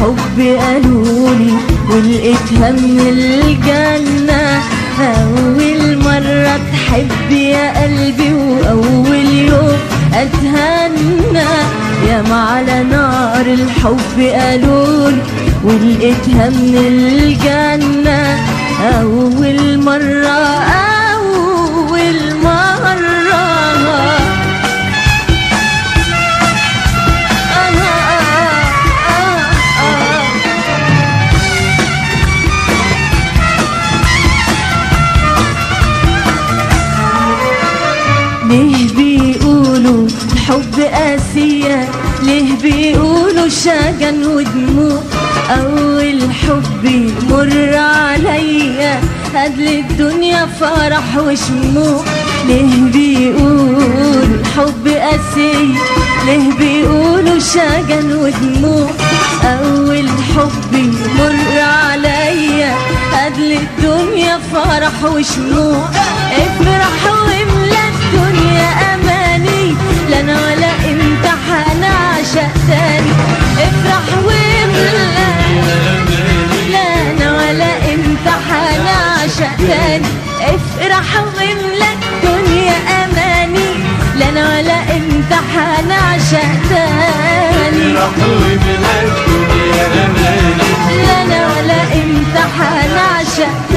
الحب قالولي ولقيتها من الجنة. أول مرة تحب يا قلبي وأول يوم أتهنى، ياما على نار الحب قالولي ولقيتها من الجنة. أول مرة ليه بيقولوا الحب قاسية؟ ليه بيقولوا شجن ودموع؟ أول حب يمر عليا هدل الدنيا فرح وشموع. ليه بيقولوا الحب قاسية؟ ليه بيقولوا شجن ودموع؟ أول حب يمر عليا هدل الدنيا فرح وشموع. افرح واملى الدنيا أماني، لا أنا ولا أنت هنعشق تاني. افرح واملى، لا أنا ولا أنت هنعشق تاني. افرح واملى الدنيا أماني، لا أنا ولا أنت هنعشق تاني. افرح واملى الدنيا أماني، لا أنا ولا أنت هنعشق